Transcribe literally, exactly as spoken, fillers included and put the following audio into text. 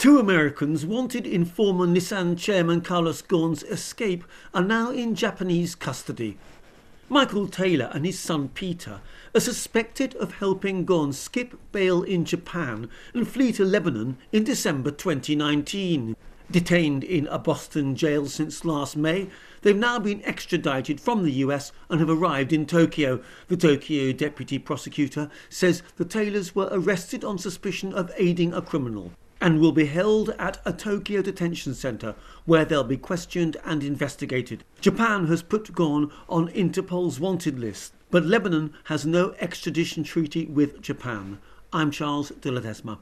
Two Americans wanted in former Nissan chairman Carlos Ghosn's escape are now in Japanese custody. Michael Taylor and his son Peter are suspected of helping Ghosn skip bail in Japan and flee to Lebanon in December twenty nineteen. Detained in a Boston jail since last May, they've now been extradited from the U S and have arrived in Tokyo. The Tokyo deputy prosecutor says the Taylors were arrested on suspicion of aiding a criminal and will be held at a Tokyo detention centre where they'll be questioned and investigated. Japan has put Ghosn on Interpol's wanted list, but Lebanon has no extradition treaty with Japan. I'm Charles de Ledesma.